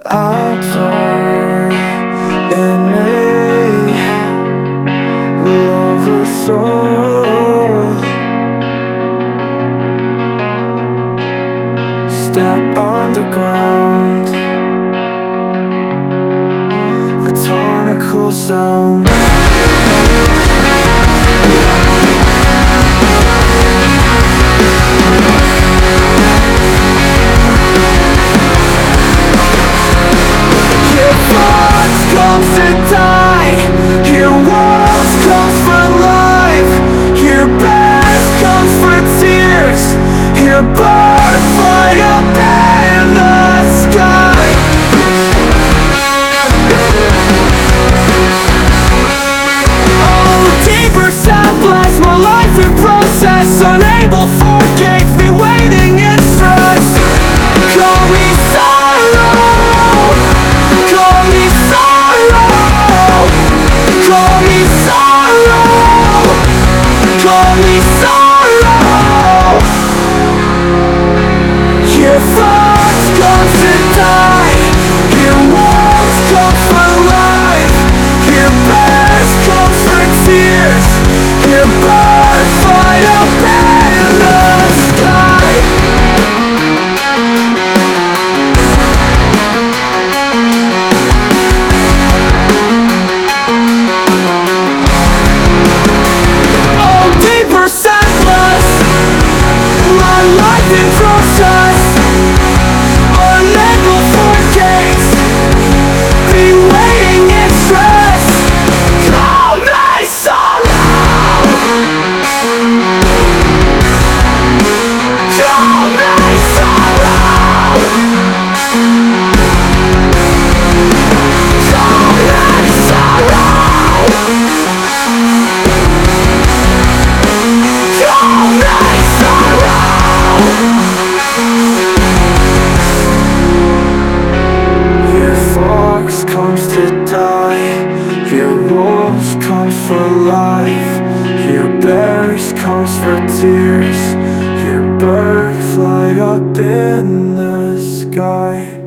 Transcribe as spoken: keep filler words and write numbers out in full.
outdoor in me, love a soul. Step on the ground, a tonical sound. Comes to die, your walls comes for life, your best comes for tears, your butterfly up in the sky. Oh, deeper sound blast my life in process, unable forgave me waiting in stress. Call me sorrow, call me sorrow, call me sorrow, call me sorrow. Your thoughts come to die, your walls come for life, your best comes for tears, your bird fly up in the sky. My life in process, unable for days, be waiting in stress. Call me sorrow, call me sorrow, call me sorrow, call me sorrow. Your fox comes to die, your wolf comes for life, your bears comes for tears, your bird fly up in the sky.